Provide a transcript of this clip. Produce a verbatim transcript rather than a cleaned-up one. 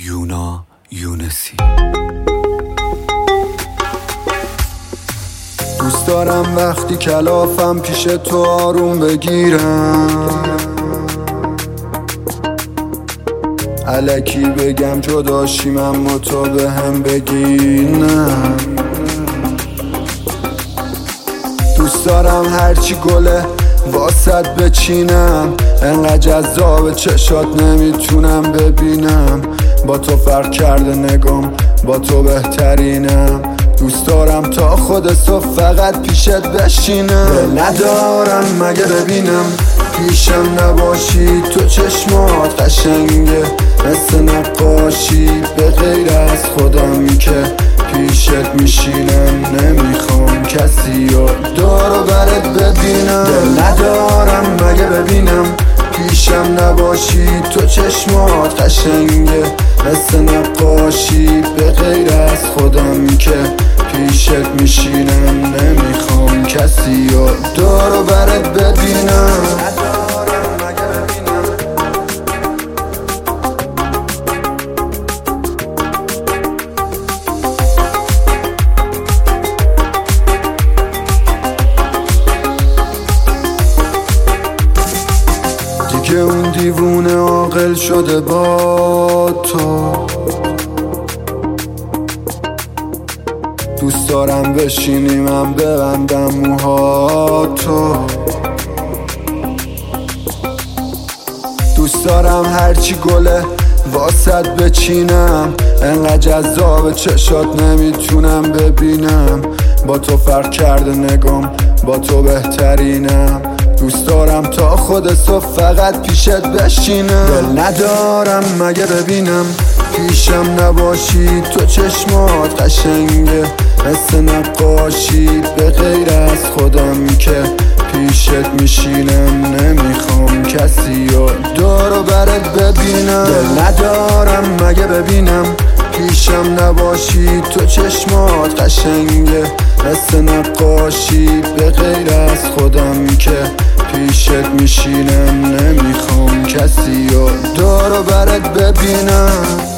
یونا یونسی. دوست دارم وقتی کلافم پیش تو آروم بگیرم، الکی بگم جداشیم اما تو به هم بگی نه. دوست دارم هرچی گله واسط بچینم، انقدر جذاب چشات نمیتونم ببینم. با تو فرق کرده نگام، با تو بهترینم. دوست دارم تا خود صبح فقط پیشت بشینم. دل ندارم مگه ببینم پیشم نباشی، تو چشمات قشنگه مثل نقاشی. به غیر از خودم که پیشت میشینم، نمیخوام کسی رو دور و برت ببینم. دل ندارم مگه ببینم پیشم نباشی، تو چشمات قشنگه مثل نقاشی. به غیر از خودم که پیشت میشینم، نمیخوام کسی رو دور و برت ببینم. دیگه اون دیوونه عاقل شده با تو، دوست دارم بشینی من ببندم موهاتو. دوست دارم هرچی گله واسط بچینم، انقدر جذاب چشات نمیتونم ببینم. با تو فرق کرده نگام، با تو بهترینم. دوست دارم تا خود صبح فقط پیشت بشینم. دل ندارم مگه ببینم پیشم نباشی، تو چشمات قشنگه مثل نقاشی. به غیر از خودم که پیشت میشینم، نمیخوام کسی رو دور و برت ببینم. دل ندارم مگه ببینم پیشم نباشی، تو چشمات قشنگه مثل نقاشی. به غیر از خودم که پیشت میشینم، نمیخوام کسی رو دور و برت ببینم.